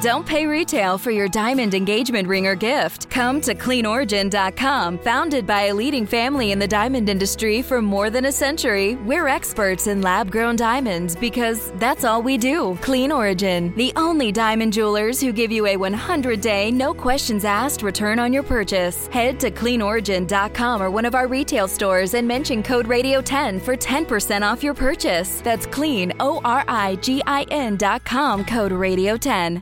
Don't pay retail for your diamond engagement ring or gift. Come to CleanOrigin.com. Founded by a leading family in the diamond industry for more than a century, we're experts in lab-grown diamonds because that's all we do. Clean Origin, the only diamond jewelers who give you a 100-day, no questions asked return on your purchase. Head to CleanOrigin.com or one of our retail stores and mention code Radio10 for 10% off your purchase. That's CleanOrigin.com, code Radio10.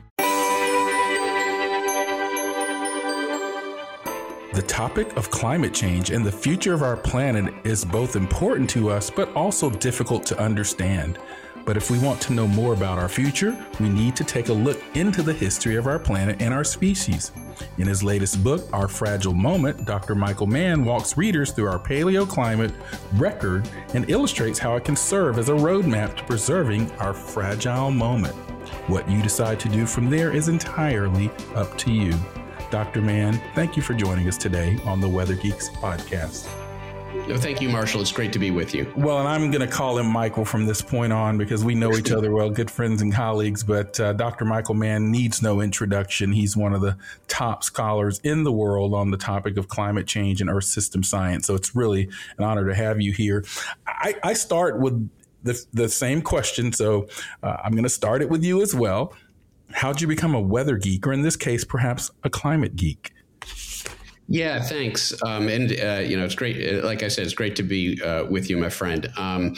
The topic of climate change and the future of our planet is both important to us, but also difficult to understand. But if we want to know more about our future, we need to take a look into the history of our planet and our species. In his latest book, Our Fragile Moment, Dr. Michael Mann walks readers through our paleoclimate record and illustrates how it can serve as a roadmap to preserving our fragile moment. What you decide to do from there is entirely up to you. Dr. Mann, thank you for joining us today on the Weather Geeks podcast. No, thank you, Marshall. It's great to be with you. Well, and I'm going to call him Michael from this point on because we know each other well, good friends and colleagues. But Dr. Michael Mann needs no introduction. He's one of the top scholars in the world on the topic of climate change and Earth system science. So it's really an honor to have you here. I start with the same question. So I'm going to start it with you as well. How'd you become a weather geek, or in this case, perhaps a climate geek? Yeah, thanks. It's great. Like I said, it's great to be with you, my friend. I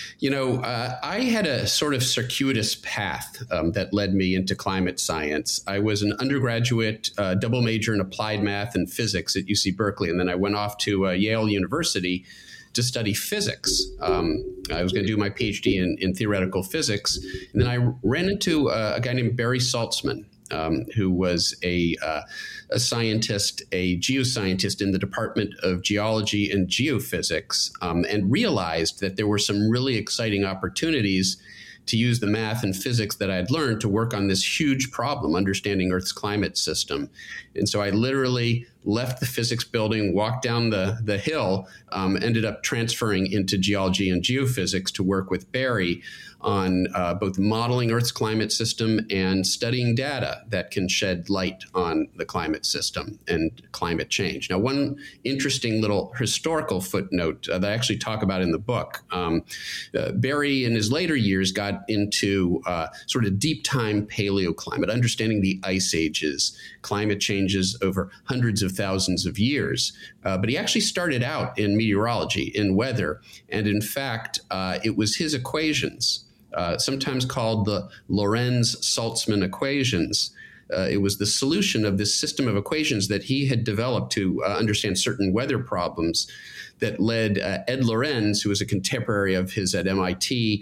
had a sort of circuitous path that led me into climate science. I was an undergraduate double major in applied math and physics at UC Berkeley, and then I went off to Yale University to study physics. I was going to do my PhD in theoretical physics. And then I ran into a guy named Barry Saltzman, who was a scientist, a geoscientist in the Department of Geology and Geophysics, and realized that there were some really exciting opportunities to use the math and physics that I had learned to work on this huge problem, understanding Earth's climate system. And so I literally left the physics building, walked down the hill, ended up transferring into geology and geophysics to work with Barry on both modeling Earth's climate system and studying data that can shed light on the climate system and climate change. Now, one interesting little historical footnote that I actually talk about in the book, Barry in his later years got into sort of deep time paleoclimate, understanding the ice ages, climate changes over hundreds of thousands of years. But he actually started out in meteorology, in weather. And in fact, it was his equations, sometimes called the Lorentz-Saltzman equations. It was the solution of this system of equations that he had developed to understand certain weather problems that led Ed Lorenz, who was a contemporary of his at MIT,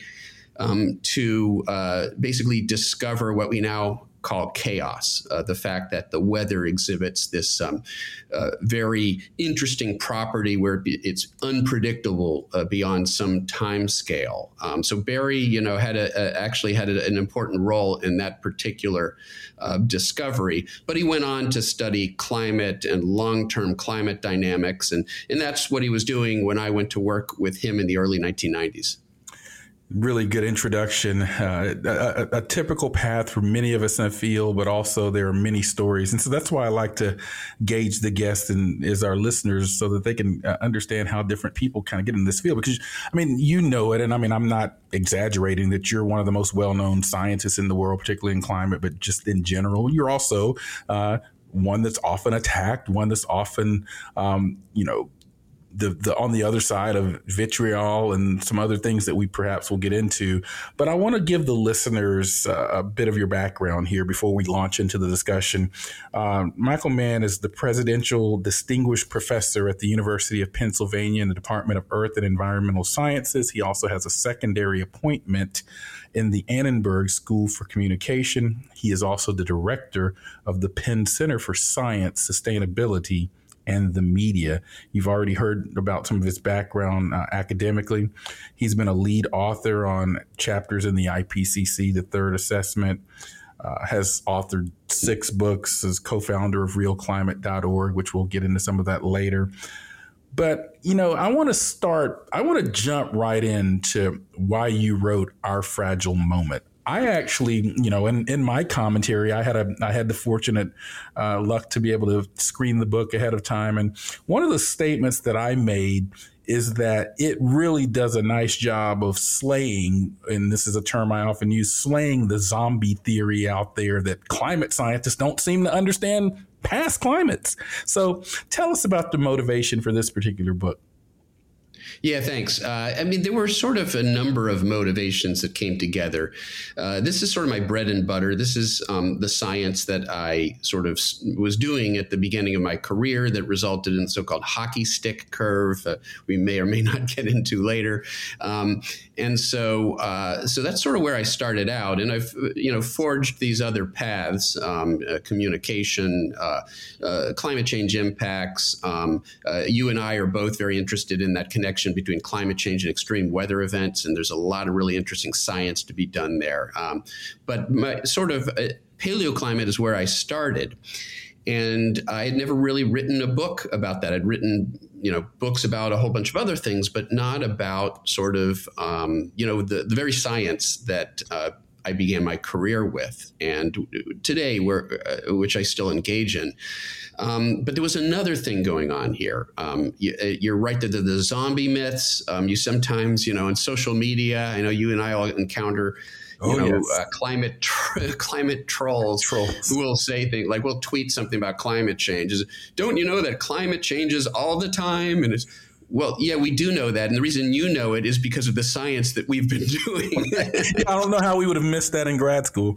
to basically discover what we now call chaos, the fact that the weather exhibits this very interesting property where it's unpredictable beyond some time scale. So Barry, actually had an important role in that particular discovery, but he went on to study climate and long-term climate dynamics, and that's what he was doing when I went to work with him in the early 1990s. Really good introduction, a typical path for many of us in the field, but also there are many stories. And so that's why I like to gauge the guests and as our listeners so that they can understand how different people kind of get in this field. Because, you know it. And I'm not exaggerating that you're one of the most well-known scientists in the world, particularly in climate, but just in general. You're also one that's often attacked, one that's often, the on the other side of vitriol and some other things that we perhaps will get into. But I want to give the listeners a bit of your background here before we launch into the discussion. Michael Mann is the Presidential Distinguished Professor at the University of Pennsylvania in the Department of Earth and Environmental Sciences. He also has a secondary appointment in the Annenberg School for Communication. He is also the director of the Penn Center for Science, Sustainability, and the Media. You've already heard about some of his background academically. He's been a lead author on chapters in the IPCC, the third assessment, has authored 6 books, is co-founder of realclimate.org, which we'll get into some of that later. But, I want to jump right into why you wrote Our Fragile Moment. I actually, in my commentary, I had the fortunate luck to be able to screen the book ahead of time. And one of the statements that I made is that it really does a nice job of slaying, and this is a term I often use, slaying the zombie theory out there that climate scientists don't seem to understand past climates. So tell us about the motivation for this particular book. Yeah, thanks. There were sort of a number of motivations that came together. This is sort of my bread and butter. This is the science that I sort of was doing at the beginning of my career that resulted in the so-called hockey stick curve. We may or may not get into later. So that's sort of where I started out. And I've, forged these other paths, communication, climate change impacts. You and I are both very interested in that connection between climate change and extreme weather events. And there's a lot of really interesting science to be done there. But my sort of paleoclimate is where I started. And I had never really written a book about that. I'd written, books about a whole bunch of other things, but not about sort of, the very science that I began my career with, and today, which I still engage in. But there was another thing going on here. You're right that the zombie myths. You sometimes, on social media, I know you and I all encounter. Climate trolls who will say things like, we'll tweet something about climate change. Don't you know that climate changes all the time? And it's, well, yeah, we do know that. And the reason you know it is because of the science that we've been doing. I don't know how we would have missed that in grad school.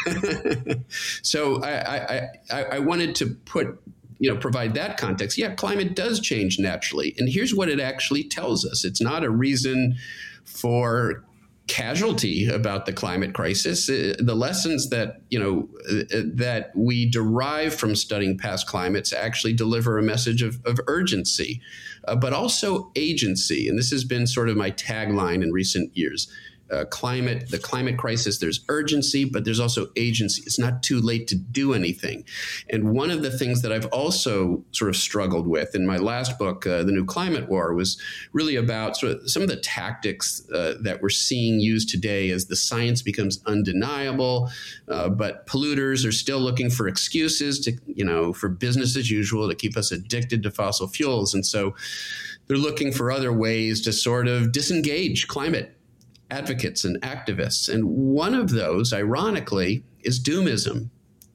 So I wanted to provide that context. Yeah, climate does change naturally. And here's what it actually tells us. It's not a reason for casualty about the climate crisis. The lessons that that we derive from studying past climates actually deliver a message of urgency, but also agency. And this has been sort of my tagline in recent years. The climate crisis, there's urgency, but there's also agency. It's not too late to do anything. And one of the things that I've also sort of struggled with in my last book, The New Climate War, was really about sort of some of the tactics that we're seeing used today as the science becomes undeniable, but polluters are still looking for excuses to, for business as usual to keep us addicted to fossil fuels. And so they're looking for other ways to sort of disengage climate advocates and activists. And one of those, ironically, is doomism.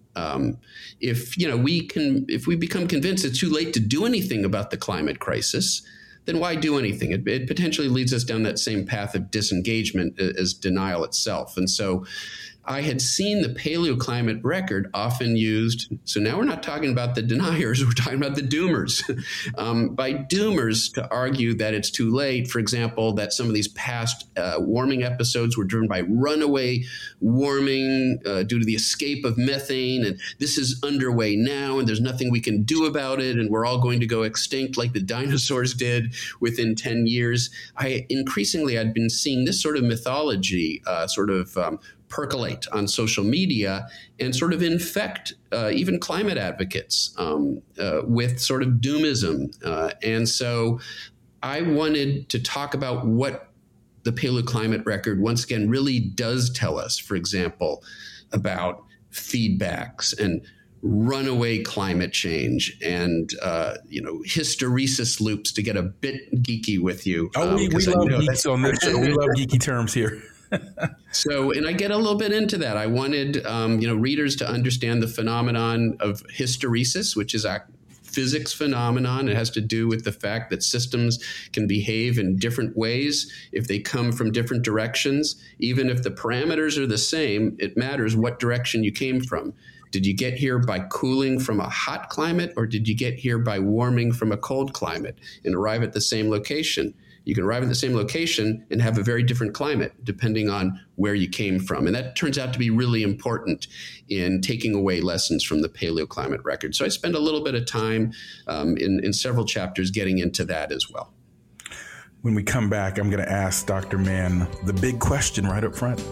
If we become convinced it's too late to do anything about the climate crisis, then why do anything? It potentially leads us down that same path of disengagement as denial itself. And so I had seen the paleoclimate record often used. So now we're not talking about the deniers, we're talking about the doomers. By doomers to argue that it's too late, for example, that some of these past warming episodes were driven by runaway warming due to the escape of methane. And this is underway now, and there's nothing we can do about it. And we're all going to go extinct like the dinosaurs did within 10 years. I'd been seeing this sort of mythology percolate on social media and sort of infect even climate advocates with sort of doomism. And so I wanted to talk about what the paleoclimate record, once again, really does tell us, for example, about feedbacks and runaway climate change and, hysteresis loops, to get a bit geeky with you. We love geeks on this show. We love geeky terms here. So, and I get a little bit into that. I wanted, readers to understand the phenomenon of hysteresis, which is a physics phenomenon. It has to do with the fact that systems can behave in different ways if they come from different directions. Even if the parameters are the same, it matters what direction you came from. Did you get here by cooling from a hot climate, or did you get here by warming from a cold climate and arrive at the same location? You can arrive at the same location and have a very different climate depending on where you came from. And that turns out to be really important in taking away lessons from the paleoclimate record. So I spend a little bit of time in several chapters getting into that as well. When we come back, I'm going to ask Dr. Mann the big question right up front.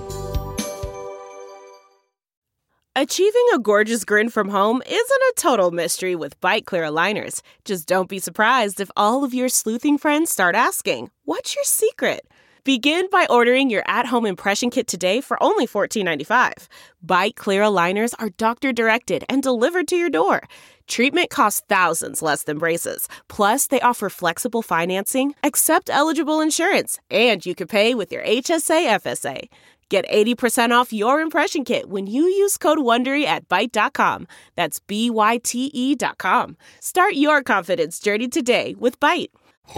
Achieving a gorgeous grin from home isn't a total mystery with Bite Clear aligners. Just don't be surprised if all of your sleuthing friends start asking, "What's your secret?" Begin by ordering your at-home impression kit today for only $14.95. Byte Clear aligners are doctor-directed and delivered to your door. Treatment costs thousands less than braces. Plus, they offer flexible financing, accept eligible insurance, and you can pay with your HSA FSA. Get 80% off your impression kit when you use code WONDERY at Byte.com. That's BYTE.com. Start your confidence journey today with Byte.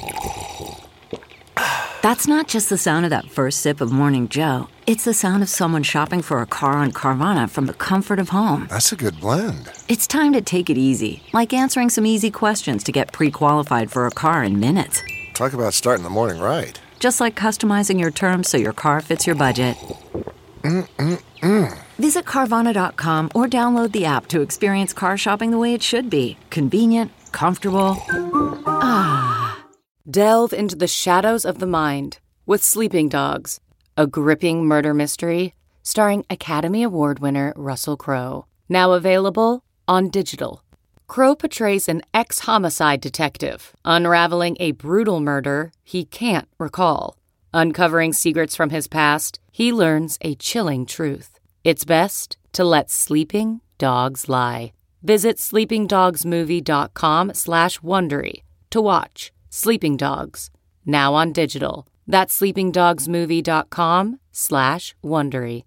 That's not just the sound of that first sip of Morning Joe. It's the sound of someone shopping for a car on Carvana from the comfort of home. That's a good blend. It's time to take it easy, like answering some easy questions to get pre-qualified for a car in minutes. Talk about starting the morning right. Just like customizing your terms so your car fits your budget. Visit Carvana.com or download the app to experience car shopping the way it should be. Convenient, comfortable. Delve into the shadows of the mind with Sleeping Dogs, a gripping murder mystery starring Academy Award winner Russell Crowe. Now available on digital. Crowe portrays an ex-homicide detective unraveling a brutal murder he can't recall. Uncovering secrets from his past, he learns a chilling truth. It's best to let sleeping dogs lie. Visit sleepingdogsmovie.com/Wondery to watch Sleeping Dogs, now on digital. That's sleepingdogsmovie.com/Wondery.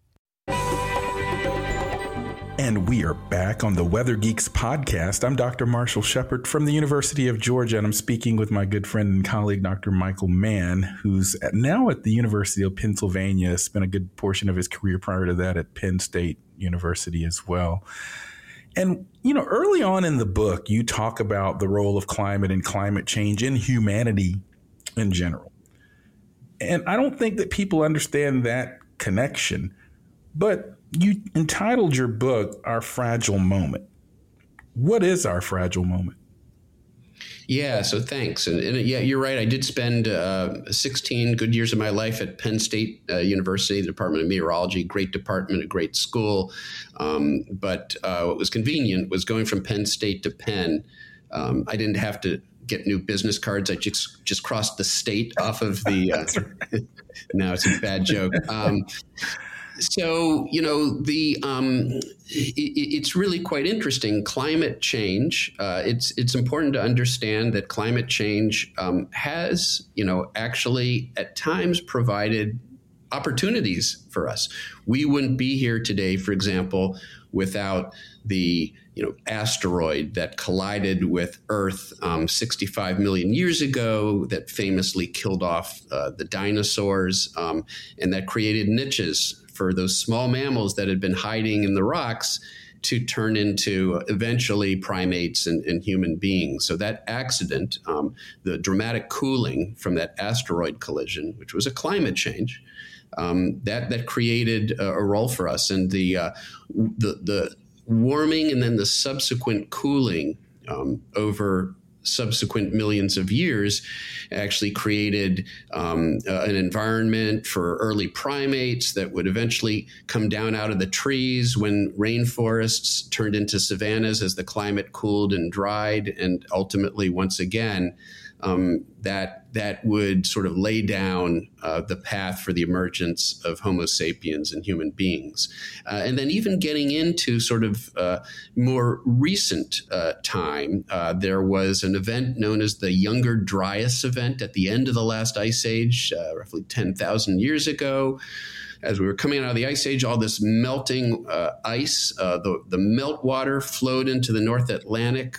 And we are back on the Weather Geeks podcast. I'm Dr. Marshall Shepard from the University of Georgia, and I'm speaking with my good friend and colleague, Dr. Michael Mann, who's now at the University of Pennsylvania, spent a good portion of his career prior to that at Penn State University as well. And, you know, early on in the book, you talk about the role of climate and climate change in humanity in general. And I don't think that people understand that connection, but you entitled your book, Our Fragile Moment. What is our fragile moment? Yeah, so thanks. And yeah, you're right. I did spend 16 good years of my life at Penn State University, the Department of Meteorology, great department, a great school. But what was convenient was going from Penn State to Penn. I didn't have to get new business cards. I just crossed the state off of the no, it's a bad joke. So, you know, it's really quite interesting. Climate change, it's important to understand that climate change has, you know, actually at times provided opportunities for us. We wouldn't be here today, for example, without the, you know, asteroid that collided with Earth 65 million years ago that famously killed off the dinosaurs and that created niches for those small mammals that had been hiding in the rocks to turn into eventually primates and human beings. So that accident, the dramatic cooling from that asteroid collision, which was a climate change, that created a role for us. And the warming and then the subsequent cooling over subsequent millions of years actually created an environment for early primates that would eventually come down out of the trees when rainforests turned into savannas as the climate cooled and dried, and ultimately, once again, that would sort of lay down the path for the emergence of Homo sapiens and human beings. And then even getting into sort of more recent time, there was an event known as the Younger Dryas event at the end of the last ice age, roughly 10,000 years ago. As we were coming out of the ice age, all this melting ice, the meltwater flowed into the North Atlantic.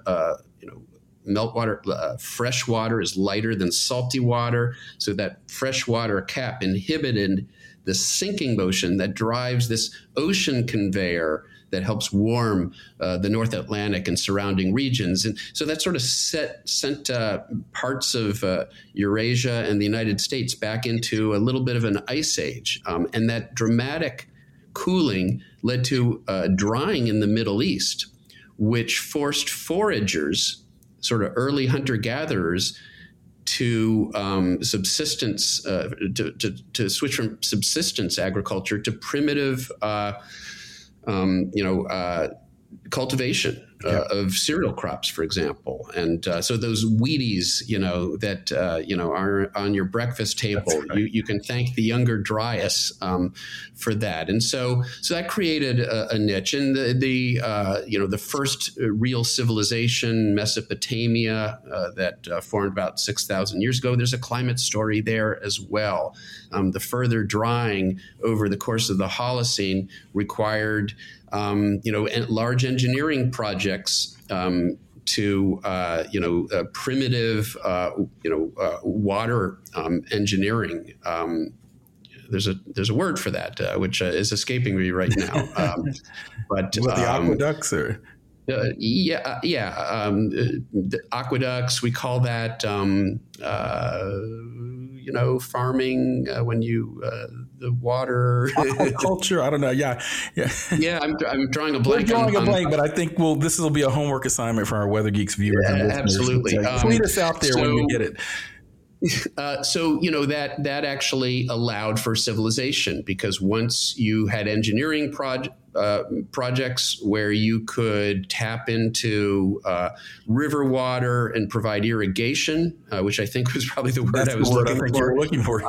Meltwater, fresh water is lighter than salty water. So that freshwater cap inhibited the sinking motion that drives this ocean conveyor that helps warm the North Atlantic and surrounding regions. And so that sort of sent parts of Eurasia and the United States back into a little bit of an ice age. And that dramatic cooling led to drying in the Middle East, which forced foragers, sort of early hunter-gatherers, to subsistence, to switch from subsistence agriculture to primitive, cultivation of cereal crops, for example. And so those Wheaties, that, are on your breakfast table, right. you can thank the younger Dryas for that. And so that created a niche. And the first real civilization, Mesopotamia, that formed about 6,000 years ago, there's a climate story there as well. The further drying over the course of the Holocene required large engineering projects to primitive water engineering. There's a word for that which is escaping me right now. But what, the aqueducts or? The aqueducts, we call that farming when you the water aquaculture. I don't know. Yeah. I'm drawing a blank. We're drawing a blank, but I think this will be a homework assignment for our Weather Geeks viewers. And absolutely. Tweet us out there when you get it. That actually allowed for civilization, because once you had engineering projects where you could tap into river water and provide irrigation, which I think was probably the word I was looking for.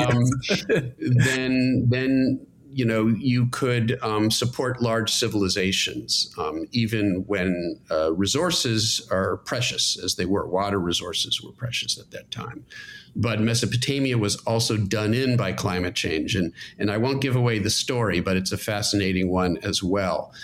Then you could support large civilizations, even when resources are precious, as they were. Water resources were precious at that time. But Mesopotamia was also done in by climate change. And I won't give away the story, but it's a fascinating one as well.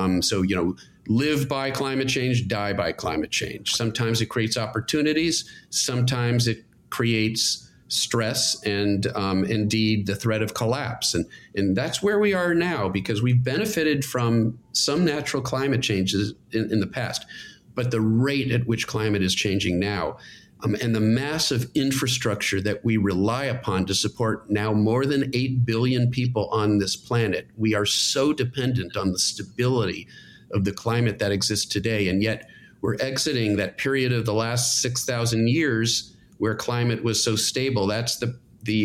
Live by climate change, die by climate change. Sometimes it creates opportunities. Sometimes it creates stress and indeed the threat of collapse. And that's where we are now, because we've benefited from some natural climate changes in the past. But the rate at which climate is changing now, and the massive infrastructure that we rely upon to support now more than 8 billion people on this planet, we are so dependent on the stability of the climate that exists today. And yet we're exiting that period of the last 6,000 years where climate was so stable. That's the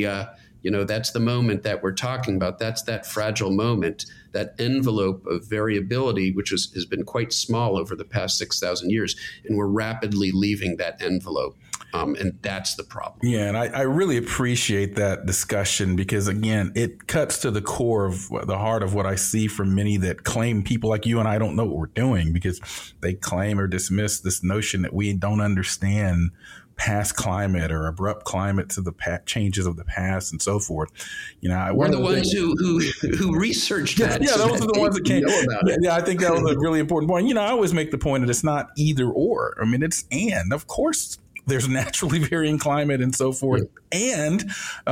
moment that we're talking about. That's that fragile moment, that envelope of variability, which has been quite small over the past 6,000 years. And we're rapidly leaving that envelope. And that's the problem. Yeah, and I really appreciate that discussion, because, again, it cuts to the core of the heart of what I see from many that claim, people like you and I don't know what we're doing, because they claim or dismiss this notion that we don't understand past climate or abrupt climate to the changes of the past and so forth. We're the ones who researched that. Yeah, those are the ones that came. Yeah, I think that was a really important point. I always make the point that it's not either or. I mean, it's and. Of course, there's naturally varying climate and so forth, and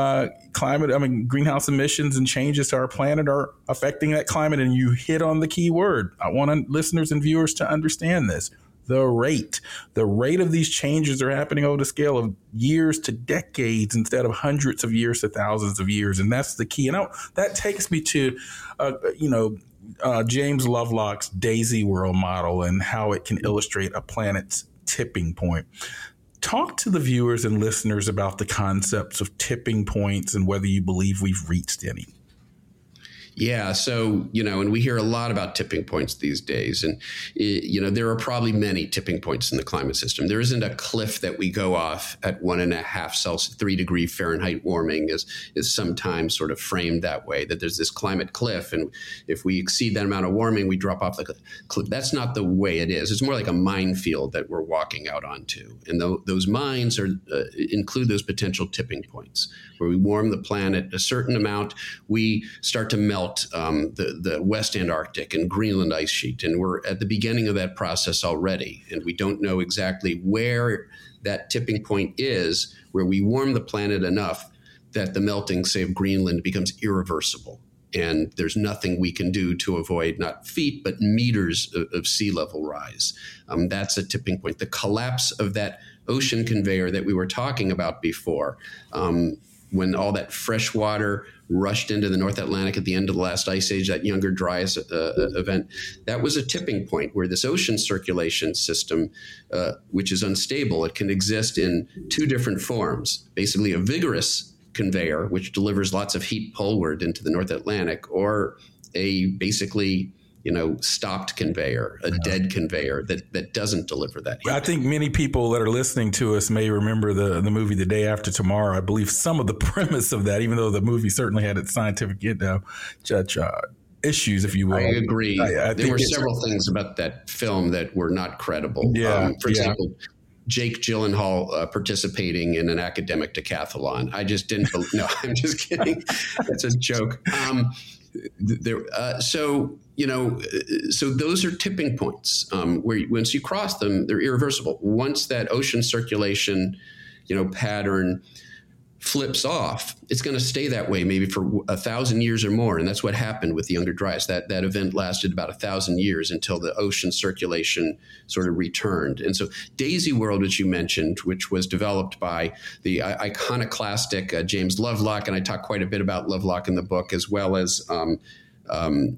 greenhouse emissions and changes to our planet are affecting that climate. And you hit on the key word. I want listeners and viewers to understand this. The rate of these changes are happening over the scale of years to decades instead of hundreds of years to thousands of years. And that's the key. And that takes me to, James Lovelock's Daisy World model and how it can illustrate a planet's tipping point. Talk to the viewers and listeners about the concepts of tipping points and whether you believe we've reached any. Yeah. So, and we hear a lot about tipping points these days. And, there are probably many tipping points in the climate system. There isn't a cliff that we go off at 1.5 Celsius, 3 degree Fahrenheit warming is sometimes sort of framed that way, that there's this climate cliff. And if we exceed that amount of warming, we drop off the cliff. That's not the way it is. It's more like a minefield that we're walking out onto. And those mines include those potential tipping points where we warm the planet a certain amount, we start to melt the West Antarctic and Greenland ice sheet. And we're at the beginning of that process already. And we don't know exactly where that tipping point is, where we warm the planet enough that the melting, say, of Greenland becomes irreversible. And there's nothing we can do to avoid not feet, but meters of sea level rise. That's a tipping point. The collapse of that ocean conveyor that we were talking about before, when all that fresh water rushed into the North Atlantic at the end of the last ice age, that Younger Dryas event, that was a tipping point where this ocean circulation system, which is unstable, it can exist in two different forms, basically a vigorous conveyor, which delivers lots of heat poleward into the North Atlantic, or a basically stopped conveyor, a dead conveyor that doesn't deliver that heat. I think many people that are listening to us may remember the movie The Day After Tomorrow. I believe some of the premise of that, even though the movie certainly had its scientific issues, if you will. I agree. There were several things about that film that were not credible. For example, Jake Gyllenhaal participating in an academic decathlon. I just didn't believe. No, I'm just kidding. That's a joke. So those are tipping points where once you cross them, they're irreversible. Once that ocean circulation, pattern flips off, it's going to stay that way maybe for 1,000 years or more. And that's what happened with the Younger Dryas. That event lasted about 1,000 years until the ocean circulation sort of returned. And so Daisy World, which you mentioned, which was developed by the iconoclastic James Lovelock, and I talk quite a bit about Lovelock in the book, as well as Lynn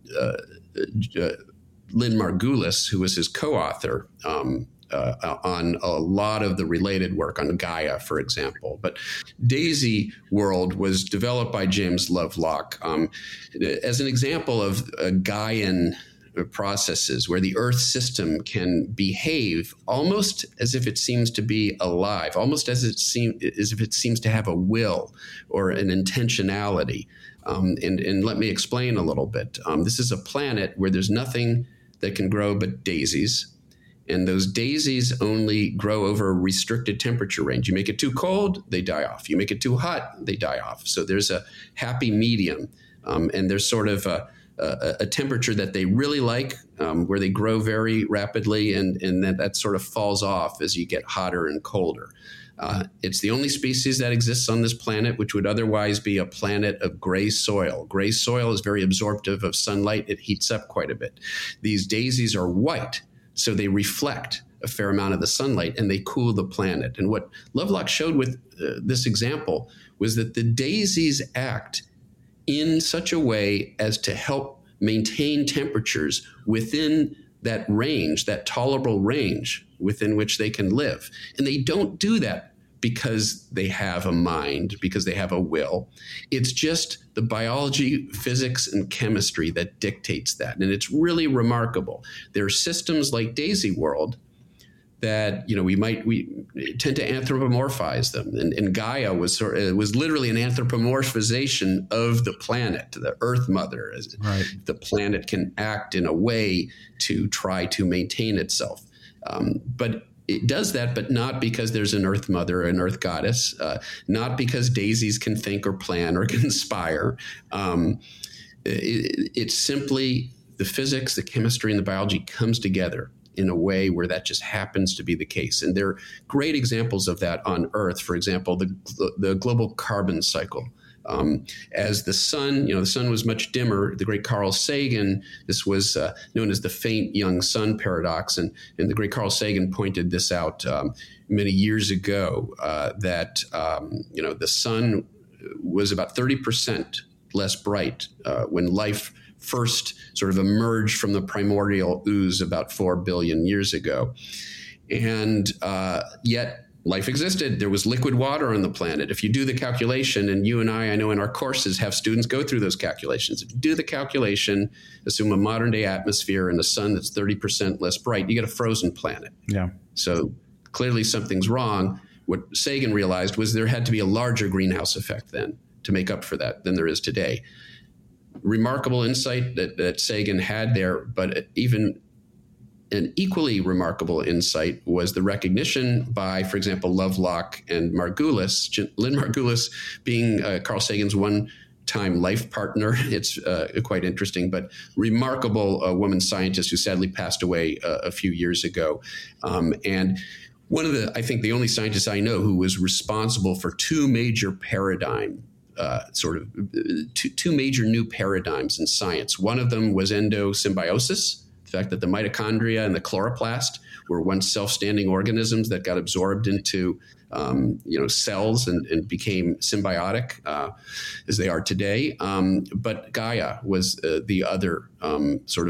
Margulis, who was his co-author, on a lot of the related work on Gaia, for example. But Daisy World was developed by James Lovelock as an example of Gaian processes where the Earth system can behave almost as if it seems to be alive, almost as if it seems to have a will or an intentionality. And let me explain a little bit. This is a planet where there's nothing that can grow but daisies. And those daisies only grow over a restricted temperature range. You make it too cold, they die off. You make it too hot, they die off. So there's a happy medium. And there's sort of a temperature that they really like, where they grow very rapidly, and then that sort of falls off as you get hotter and colder. It's the only species that exists on this planet, which would otherwise be a planet of gray soil. Gray soil is very absorptive of sunlight. It heats up quite a bit. These daisies are white, so they reflect a fair amount of the sunlight and they cool the planet. And what Lovelock showed with this example was that the daisies act in such a way as to help maintain temperatures within that range, that tolerable range within which they can live. And they don't do that because they have a mind, because they have a will. It's just the biology, physics, and chemistry that dictates that. And it's really remarkable. There are systems like Daisy World that, we tend to anthropomorphize them. And Gaia was literally an anthropomorphization of the planet, the Earth Mother. Right. The planet can act in a way to try to maintain itself. But it does that, but not because there's an Earth Mother, an Earth Goddess, not because daisies can think or plan or conspire. It's simply the physics, the chemistry, and the biology comes together in a way where that just happens to be the case. And there are great examples of that on Earth. For example, the global carbon cycle. As the sun, the sun was much dimmer. The great Carl Sagan, this was known as the faint young sun paradox. And the great Carl Sagan pointed this out many years ago, that, the sun was about 30% less bright when life first sort of emerged from the primordial ooze about 4 billion years ago. And yet life existed. There was liquid water on the planet. If you do the calculation, and you and I know in our courses have students go through those calculations. If you do the calculation, assume a modern day atmosphere and a sun that's 30% less bright, you get a frozen planet. Yeah. So clearly something's wrong. What Sagan realized was there had to be a larger greenhouse effect then to make up for that than there is today. Remarkable insight that Sagan had there, but even an equally remarkable insight was the recognition by, for example, Lovelock and Margulis, Lynn Margulis being Carl Sagan's one-time life partner. It's quite interesting, but remarkable woman scientist who sadly passed away a few years ago. And one of I think the only scientist I know who was responsible for two major paradigm two major new paradigms in science. One of them was endosymbiosis, the fact that the mitochondria and the chloroplast were once self-standing organisms that got absorbed into cells and became symbiotic as they are today. But Gaia was the other sort of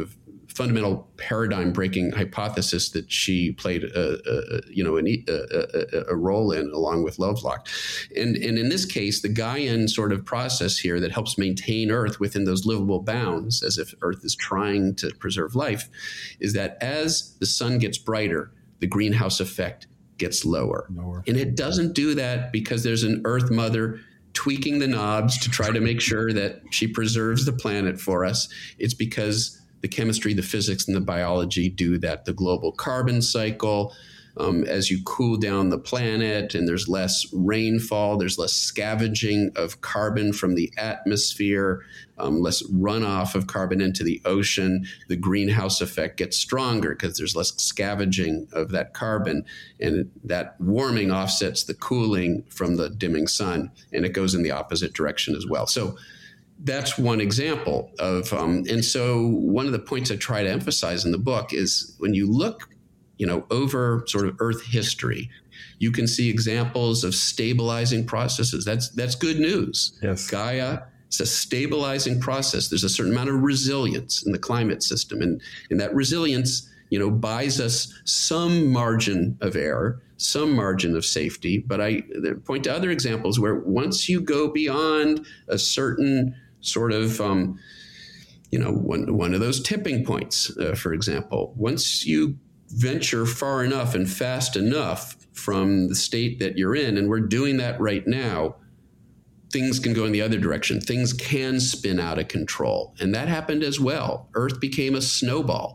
fundamental paradigm-breaking hypothesis that she played a role in, along with Lovelock. And in this case, the Gaian sort of process here that helps maintain Earth within those livable bounds, as if Earth is trying to preserve life, is that as the sun gets brighter, the greenhouse effect gets lower. And it doesn't do that because there's an Earth mother tweaking the knobs to try to make sure that she preserves the planet for us. It's because the chemistry, the physics, and the biology do that. The global carbon cycle, as you cool down the planet and there's less rainfall, there's less scavenging of carbon from the atmosphere, less runoff of carbon into the ocean, the greenhouse effect gets stronger because there's less scavenging of that carbon. And that warming offsets the cooling from the dimming sun, and it goes in the opposite direction as well. So that's one example of, and so one of the points I try to emphasize in the book is when you look over sort of Earth history, you can see examples of stabilizing processes. That's good news. Yes. Gaia is a stabilizing process. There's a certain amount of resilience in the climate system. And that resilience, buys us some margin of error, some margin of safety. But I point to other examples where once you go beyond a certain sort of, one of those tipping points, for example, once you venture far enough and fast enough from the state that you're in, and we're doing that right now, things can go in the other direction. Things can spin out of control. And that happened as well. Earth became a snowball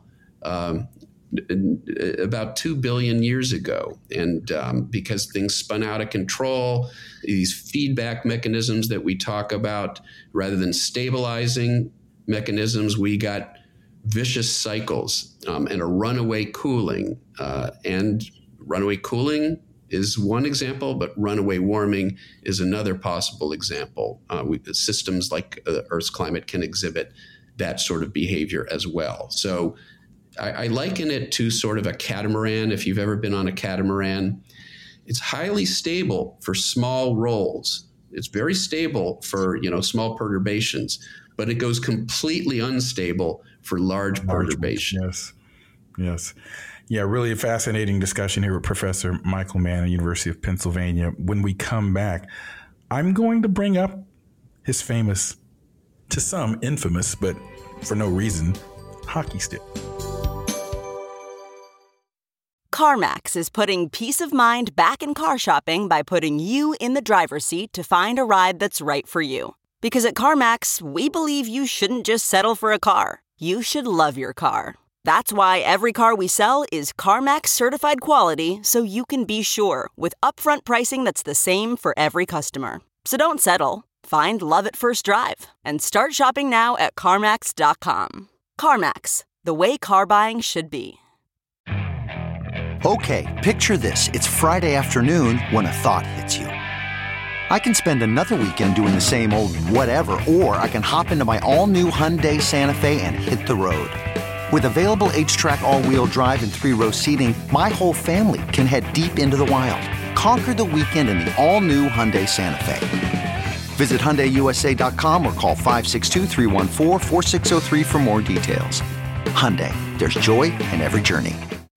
about 2 billion years ago. And because things spun out of control, these feedback mechanisms that we talk about, rather than stabilizing mechanisms, we got vicious cycles and a runaway cooling. And runaway cooling is one example, but runaway warming is another possible example. Systems like Earth's climate can exhibit that sort of behavior as well. So I liken it to sort of a catamaran. If you've ever been on a catamaran, it's highly stable for small rolls. It's very stable for small perturbations, but it goes completely unstable for large perturbations. Yes. Yeah, really a fascinating discussion here with Professor Michael Mann at the University of Pennsylvania. When we come back, I'm going to bring up his famous, to some infamous, but for no reason, hockey stick. CarMax is putting peace of mind back in car shopping by putting you in the driver's seat to find a ride that's right for you. Because at CarMax, we believe you shouldn't just settle for a car. You should love your car. That's why every car we sell is CarMax certified quality, so you can be sure with upfront pricing that's the same for every customer. So don't settle. Find love at first drive and start shopping now at CarMax.com. CarMax, the way car buying should be. Okay, picture this. It's Friday afternoon when a thought hits you. I can spend another weekend doing the same old whatever, or I can hop into my all-new Hyundai Santa Fe and hit the road. With available H-Track all-wheel drive and 3-row seating, my whole family can head deep into the wild. Conquer the weekend in the all-new Hyundai Santa Fe. Visit HyundaiUSA.com or call 562-314-4603 for more details. Hyundai, there's joy in every journey.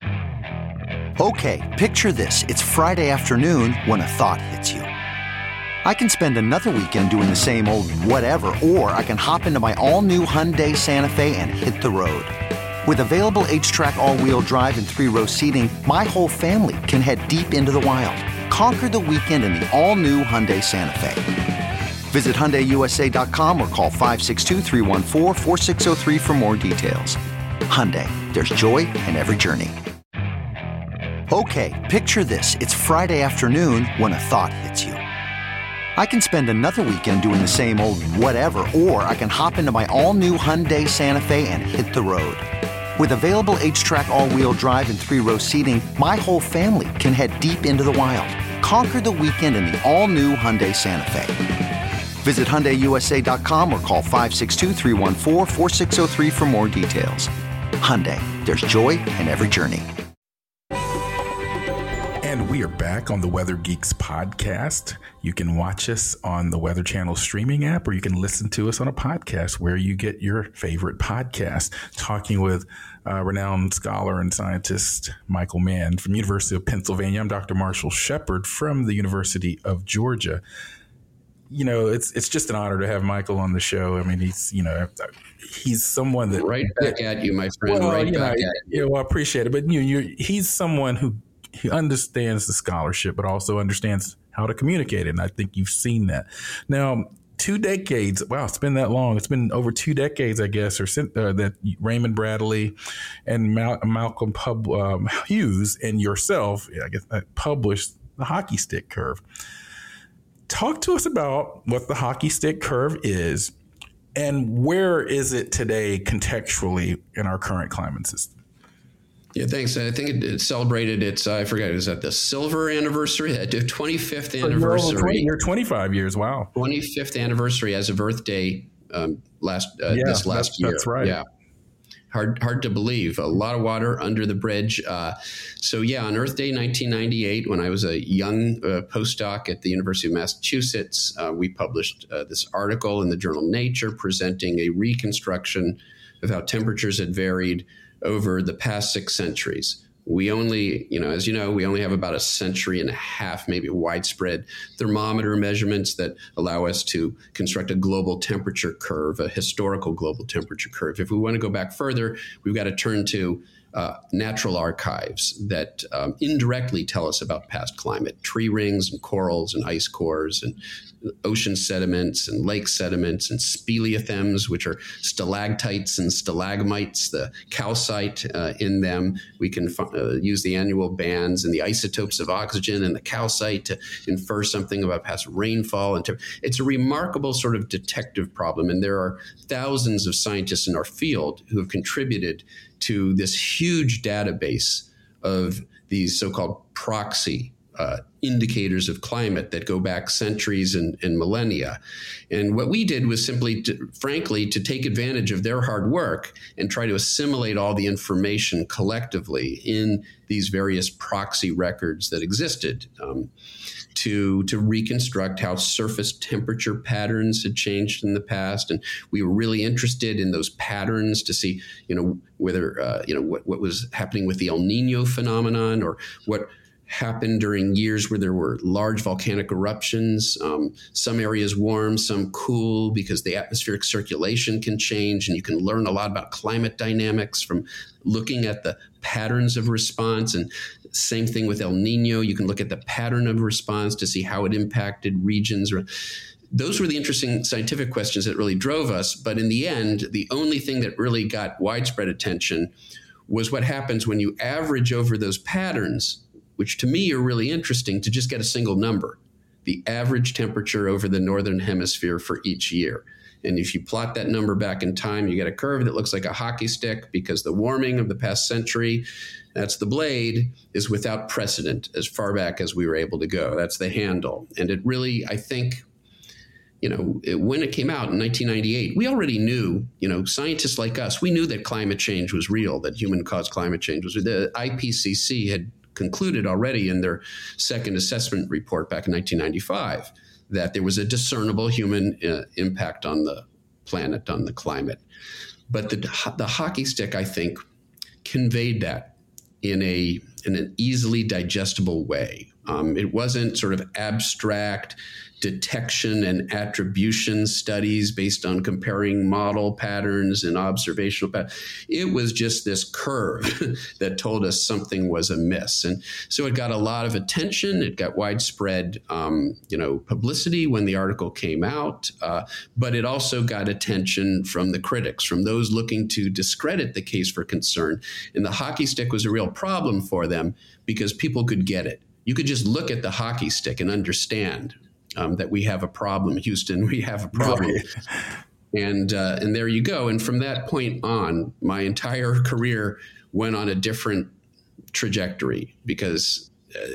Okay, picture this. It's Friday afternoon when a thought hits you. I can spend another weekend doing the same old whatever, or I can hop into my all-new Hyundai Santa Fe and hit the road. With available H-Track all-wheel drive and 3-row seating, my whole family can head deep into the wild. Conquer the weekend in the all-new Hyundai Santa Fe. Visit HyundaiUSA.com or call 562-314-4603 for more details. Hyundai, there's joy in every journey. Okay, picture this. It's Friday afternoon when a thought hits you. I can spend another weekend doing the same old whatever, or I can hop into my all-new Hyundai Santa Fe and hit the road. With available H-Track all-wheel drive and 3-row seating, my whole family can head deep into the wild. Conquer the weekend in the all-new Hyundai Santa Fe. Visit HyundaiUSA.com or call 562-314-4603 for more details. Hyundai, there's joy in every journey. And we are back on the Weather Geeks podcast. You can watch us on the Weather Channel streaming app, or you can listen to us on a podcast where you get your favorite podcast, talking with renowned scholar and scientist Michael Mann from University of Pennsylvania. I'm Dr. Marshall Shepard from the University of Georgia. You know, it's just an honor to have Michael on the show. I mean, he's someone that right back at you, my friend. Well, right back at you. Yeah, well, I appreciate it, but he's someone who he understands the scholarship, but also understands how to communicate it. And I think you've seen that. Now, 2 decades. Wow, it's been that long. It's been over 2 decades, I guess, or that Raymond Bradley and Malcolm Hughes and yourself, I guess, published the hockey stick curve. Talk to us about what the hockey stick curve is and where is it today contextually in our current climate system? Yeah, thanks. I think it celebrated its, I forget, is that the silver anniversary? The 25th anniversary. You're 25 years, wow. 25th anniversary as of Earth Day this last year. That's right. Yeah. Hard to believe. A lot of water under the bridge. So yeah, on Earth Day 1998, when I was a young postdoc at the University of Massachusetts, we published this article in the journal Nature presenting a reconstruction of how temperatures had varied over the past 6 centuries. We only, as you know, we only have about a century and a half, maybe widespread thermometer measurements that allow us to construct a global temperature curve, a historical global temperature curve. If we want to go back further, we've got to turn to natural archives that indirectly tell us about past climate, tree rings and corals and ice cores and ocean sediments and lake sediments and speleothems, which are stalactites and stalagmites, the calcite in them. We can use the annual bands and the isotopes of oxygen and the calcite to infer something about past rainfall. And it's a remarkable sort of detective problem. And there are thousands of scientists in our field who have contributed to this huge database of these so-called proxy indicators of climate that go back centuries and millennia. And what we did was simply, frankly, to take advantage of their hard work and try to assimilate all the information collectively in these various proxy records that existed to reconstruct how surface temperature patterns had changed in the past. And we were really interested in those patterns to see, whether, what was happening with the El Nino phenomenon, or what happened during years where there were large volcanic eruptions. Some areas warm, some cool, because the atmospheric circulation can change, and you can learn a lot about climate dynamics from looking at the patterns of response. And same thing with El Nino. You can look at the pattern of response to see how it impacted regions. Those were the interesting scientific questions that really drove us. But in the end, the only thing that really got widespread attention was what happens when you average over those patterns, which to me are really interesting, to just get a single number, the average temperature over the northern hemisphere for each year. And if you plot that number back in time, you get a curve that looks like a hockey stick, because the warming of the past century, that's the blade, is without precedent as far back as we were able to go. That's the handle. And it really, I think, when it came out in 1998, we already knew, scientists like us, we knew that climate change was real, that human-caused climate change was real. The IPCC had concluded already in their second assessment report back in 1995 that there was a discernible human impact on the planet, on the climate. But the hockey stick, I think, conveyed that in an easily digestible way. It wasn't sort of abstract detection and attribution studies based on comparing model patterns and observational patterns. It was just this curve that told us something was amiss. And so it got a lot of attention. It got widespread, publicity when the article came out. But it also got attention from the critics, from those looking to discredit the case for concern. And the hockey stick was a real problem for them because people could get it. You could just look at the hockey stick and understand that we have a problem, Houston. We have a problem, right. And there you go. And from that point on, my entire career went on a different trajectory because,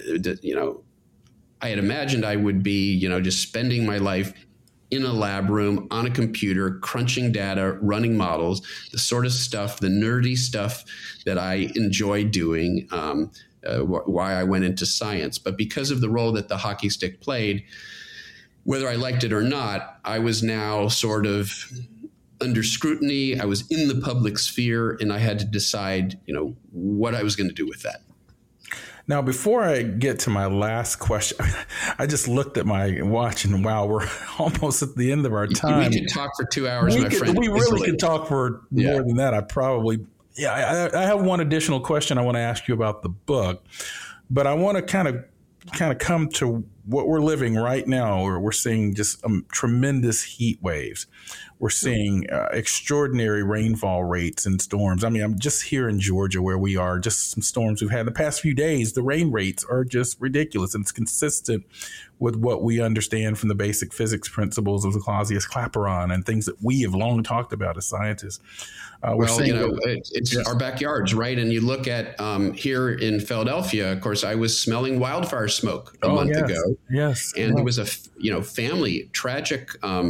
I had imagined I would be, just spending my life in a lab room on a computer, crunching data, running models, the sort of stuff, the nerdy stuff that I enjoy doing. why I went into science. But because of the role that the hockey stick played, whether I liked it or not, I was now sort of under scrutiny. I was in the public sphere, and I had to decide, what I was going to do with that. Now, before I get to my last question, I just looked at my watch and wow, we're almost at the end of our time. We could talk for 2 hours, my friend. We really could talk for more than that. I have one additional question I want to ask you about the book, but I want to kind of come to what we're living right now, where we're seeing just tremendous heat waves. We're seeing extraordinary rainfall rates and storms. I mean, I'm just here in Georgia where we are, just some storms we've had the past few days. The rain rates are just ridiculous. And it's consistent with what we understand from the basic physics principles of the Clausius-Clapeyron and things that we have long talked about as scientists. It's our backyards, right? And you look at here in Philadelphia, of course, I was smelling wildfire smoke a month ago. Yes. And there was a family tragic,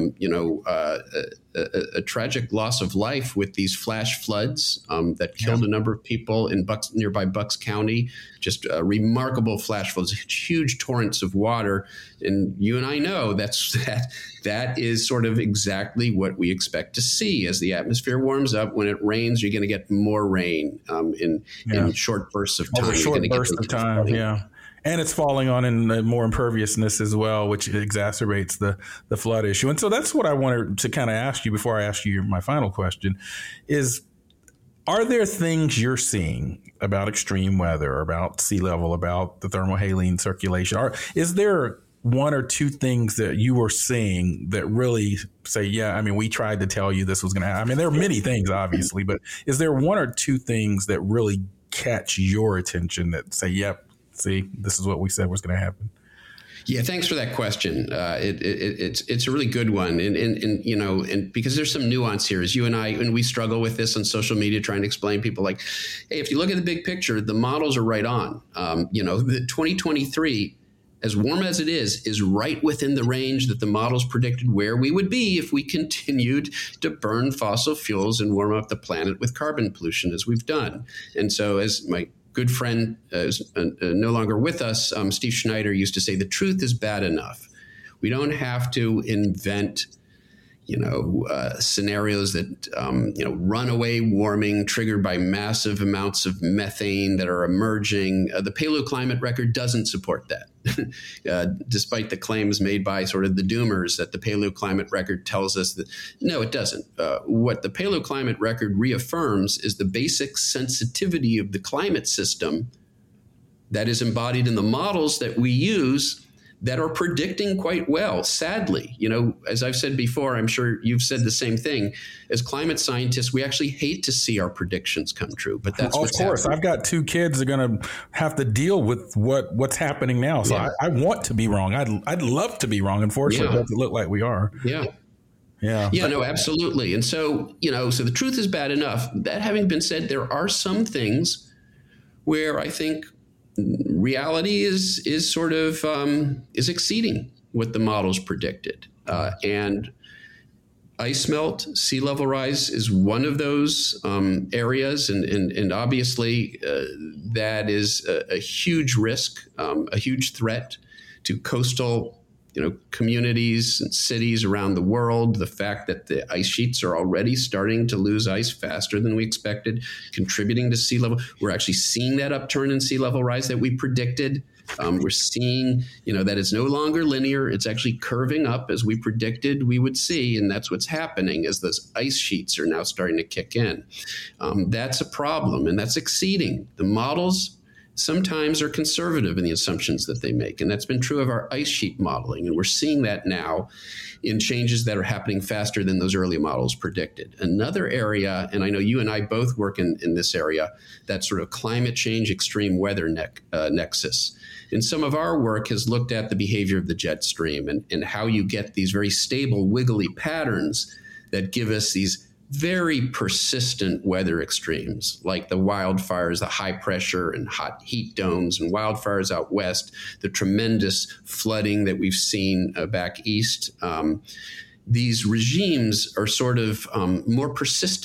a tragic loss of life with these flash floods that killed a number of people in nearby Bucks County. Just remarkable flash floods, huge torrents of water. And you and I know that is sort of exactly what we expect to see as the atmosphere warms up. When it rains, you're going to get more rain in short bursts of time. And it's falling on in more imperviousness as well, which exacerbates the flood issue. And so that's what I wanted to kind of ask you before I ask you my final question is, are there things you're seeing about extreme weather, about sea level, about the thermohaline circulation? Is there one or two things that you were seeing that really say, we tried to tell you this was going to happen? I mean, there are many things, obviously, but is there one or two things that really catch your attention that say, yep, see, this is what we said was going to happen? Yeah, thanks for that question. It's a really good one, and because there's some nuance here, as you and I, and we struggle with this on social media, trying to explain people like, hey, if you look at the big picture, the models are right on. The 2023, as warm as it is right within the range that the models predicted where we would be if we continued to burn fossil fuels and warm up the planet with carbon pollution as we've done. And so, as my good friend is no longer with us, Steve Schneider used to say, the truth is bad enough. We don't have to invent, scenarios that, runaway warming triggered by massive amounts of methane that are emerging. The paleoclimate record doesn't support that. Despite the claims made by sort of the doomers that the paleoclimate record tells us that, no, it doesn't. What the paleoclimate record reaffirms is the basic sensitivity of the climate system that is embodied in the models that we use that are predicting quite well. Sadly, as I've said before, I'm sure you've said the same thing. As climate scientists, we actually hate to see our predictions come true, but that's what's happening. Of course, I've got two kids that are going to have to deal with what's happening now. So I want to be wrong. I'd love to be wrong. Unfortunately, it doesn't look like we are. Yeah, no, absolutely. And so, so the truth is bad enough. That having been said, there are some things where I think reality is sort of is exceeding what the models predicted, and ice melt, sea level rise is one of those areas, and obviously that is a huge risk, a huge threat to coastal communities and cities around the world. The fact that the ice sheets are already starting to lose ice faster than we expected, contributing to sea level. We're actually seeing that upturn in sea level rise that we predicted. We're seeing, that it's no longer linear. It's actually curving up as we predicted we would see. And that's what's happening as those ice sheets are now starting to kick in. That's a problem, and that's exceeding. The models sometimes are conservative in the assumptions that they make. And that's been true of our ice sheet modeling. And we're seeing that now in changes that are happening faster than those early models predicted. Another area, and I know you and I both work in this area, that sort of climate change, extreme weather nexus. And some of our work has looked at the behavior of the jet stream and how you get these very stable, wiggly patterns that give us these very persistent weather extremes, like the wildfires, the high pressure and hot heat domes and wildfires out west, the tremendous flooding that we've seen back east. These regimes are sort of more persistent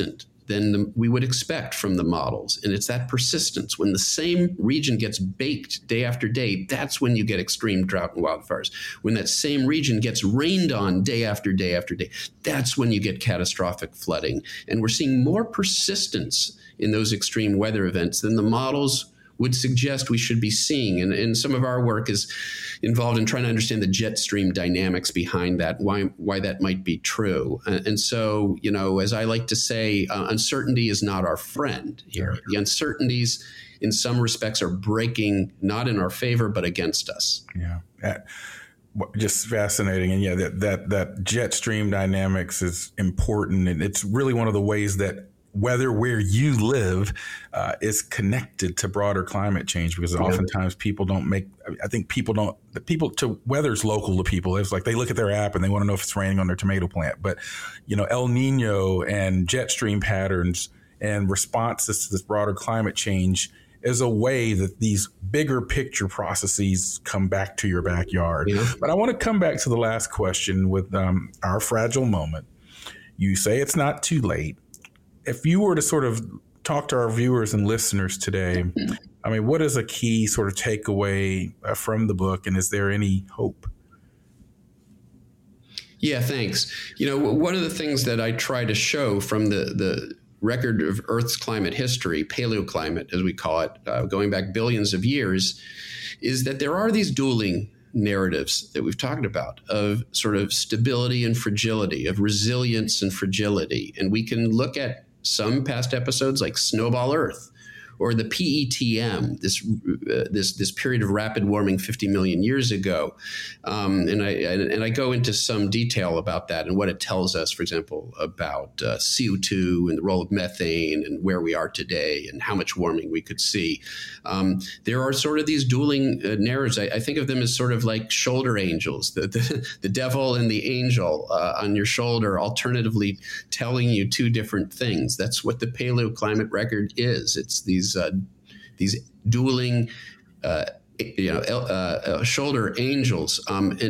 than we would expect from the models. And it's that persistence. When the same region gets baked day after day, that's when you get extreme drought and wildfires. When that same region gets rained on day after day after day, that's when you get catastrophic flooding. And we're seeing more persistence in those extreme weather events than the models would suggest we should be seeing. And some of our work is involved in trying to understand the jet stream dynamics behind that, why that might be true. And so, as I like to say, uncertainty is not our friend here. The uncertainties in some respects are breaking not in our favor, but against us. Yeah. Just fascinating. And that jet stream dynamics is important. And it's really one of the ways that weather where you live is connected to broader climate change, because oftentimes weather's local to people. It's like they look at their app and they want to know if it's raining on their tomato plant. But, El Nino and jet stream patterns and responses to this broader climate change is a way that these bigger picture processes come back to your backyard. Yeah. But I want to come back to the last question with our fragile moment. You say it's not too late. If you were to sort of talk to our viewers and listeners today, what is a key sort of takeaway from the book, and is there any hope? Yeah, thanks. One of the things that I try to show from the record of Earth's climate history, paleoclimate as we call it, going back billions of years, is that there are these dueling narratives that we've talked about of sort of stability and fragility, of resilience and fragility. And we can look at some past episodes like Snowball Earth or the PETM, this period of rapid warming 50 million years ago. And I go into some detail about that and what it tells us, for example, about CO2 and the role of methane and where we are today and how much warming we could see. There are sort of these dueling narratives. I think of them as sort of like shoulder angels, the devil and the angel on your shoulder, alternatively telling you two different things. That's what the paleoclimate record is. It's these dueling, shoulder angels. And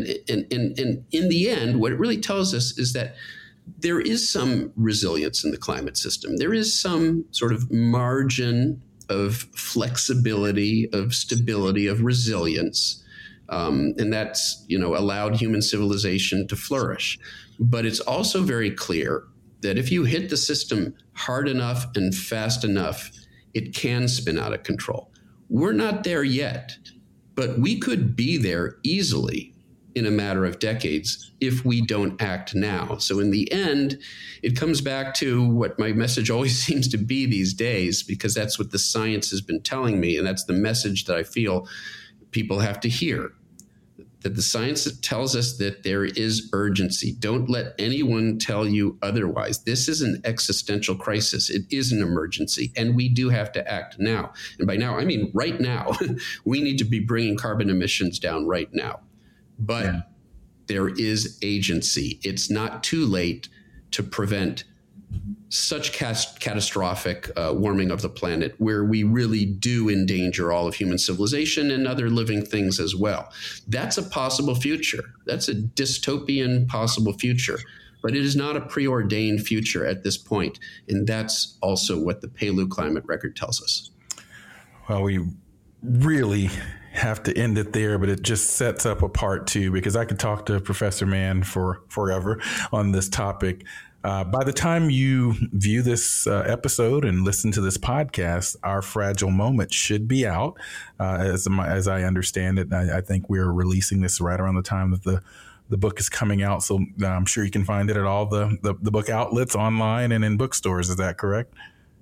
in the end, what it really tells us is that there is some resilience in the climate system. There is some sort of margin of flexibility, of stability, of resilience. And that's, allowed human civilization to flourish. But it's also very clear that if you hit the system hard enough and fast enough, it can spin out of control. We're not there yet, but we could be there easily in a matter of decades if we don't act now. So in the end, it comes back to what my message always seems to be these days, because that's what the science has been telling me, and that's the message that I feel people have to hear. That the science tells us that there is urgency. Don't let anyone tell you otherwise. This is an existential crisis. It is an emergency, and we do have to act now. And by now, I mean right now. We need to be bringing carbon emissions down right now. But there is agency. It's not too late to prevent such catastrophic warming of the planet, where we really do endanger all of human civilization and other living things as well. That's a possible future. That's a dystopian possible future, but it is not a preordained future at this point. And that's also what the paleoclimate record tells us. Well, we really have to end it there, but it just sets up a part two, because I could talk to Professor Mann for forever on this topic. By the time you view this episode and listen to this podcast, Our Fragile Moment should be out. As I understand it, I think we're releasing this right around the time that the book is coming out. So I'm sure you can find it at all the book outlets, online and in bookstores. Is that correct?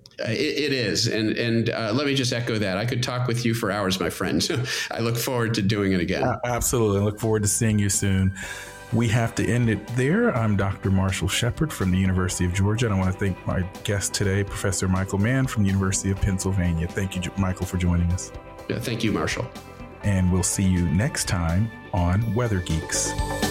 It is. And let me just echo that. I could talk with you for hours, my friend. I look forward to doing it again. Absolutely. I look forward to seeing you soon. We have to end it there. I'm Dr. Marshall Shepard from the University of Georgia, and I want to thank my guest today, Professor Michael Mann from the University of Pennsylvania. Thank you, Michael, for joining us. Yeah, thank you, Marshall. And we'll see you next time on Weather Geeks.